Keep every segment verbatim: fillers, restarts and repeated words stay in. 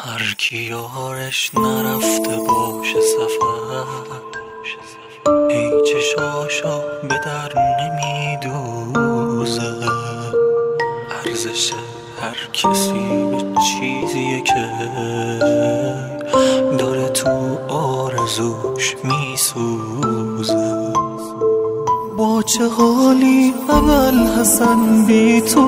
هر کی یارش نرفته باشه سفر، ای چشاشو به در نمیدوزه. ارزش هر کسی به چیزیه که داره تو آرزوش میسوزه. با چه حالی اول حسن بی تو،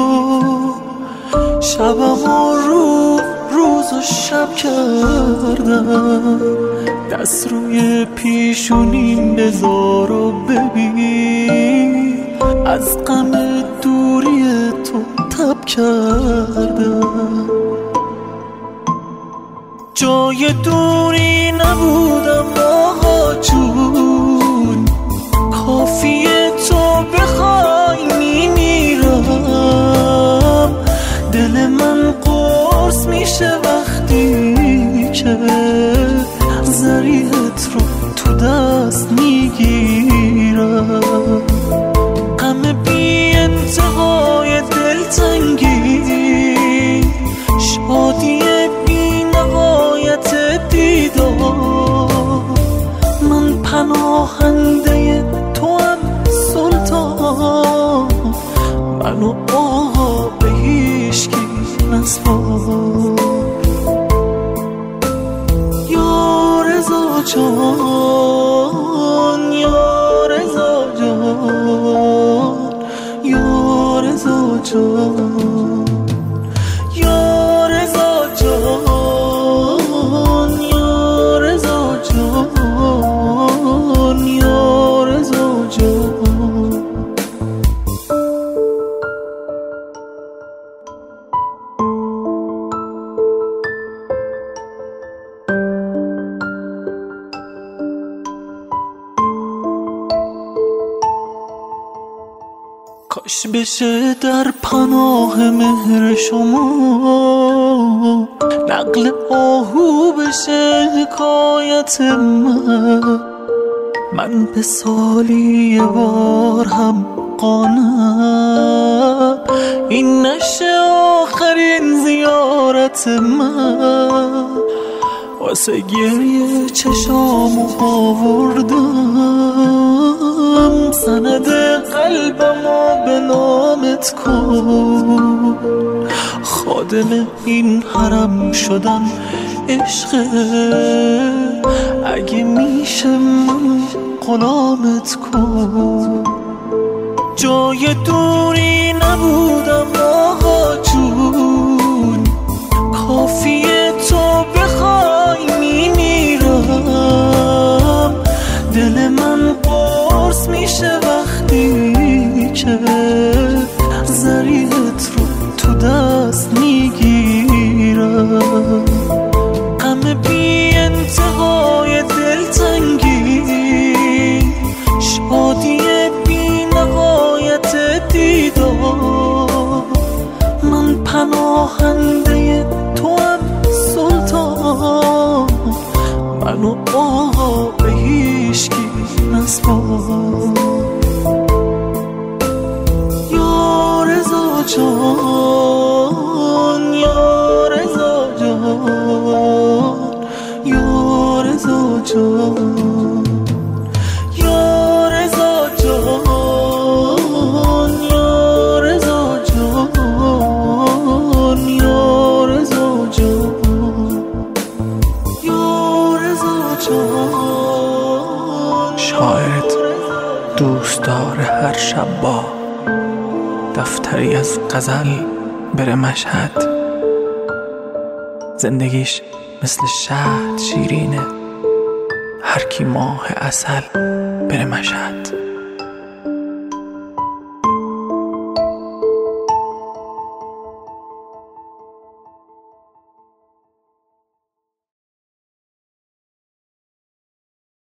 شبم و رو روز و شب کردم. دست روی پیشونیم بذار و ببین، از غم دوری تو تب کردم. جای دوری نبودم آقا جون، کافیه تو بخوای میمیرم. دل من قرص میشه وقتی که ضریحت رو تو دست میگیرم. غم بی انتهای دلتنگی، شادی بی نهایت دیدار. من پناهنده تو هم سلطان، منو آقا به هیچکی نسپار. یا رضا جان، یا رضا جان، یا رضا جان، یا رضا جان، یا رضا جان، یا رضا جان. کاش بشه در پناه مهر شما نقل آهو بشه حکایت من. من به سالی یه بار هم قانم، این نشه آخرین زیارت من. واسه گریه چشامو آوردم، سند قلبمو به نامت کن. خادم این حرم شدن عشقه، اگه میشه من غلامت کن. جای دوری نبودم آقا جون، کافیه تو بخوای میمیرم. دل من قرص میشه وقتی که ضریحت رو تو دست میگیرم. غم بی انتهای دلتنگی، شادی بی نهایت دیدار. من پناهنده تو هم سلطان، منو آقا به هیچکی نسپار. یا رضا جان، یا رضا جان، یا رضا جان، یا رضا جان، یا رضا جان، یا رضا جان، یا رضا جان. شاعرت دوست داره هر شب با دفتری از غزل بره مشهد. زندگیش مثل شهد شیرینه، هر کی ماه عسل بره مشهد.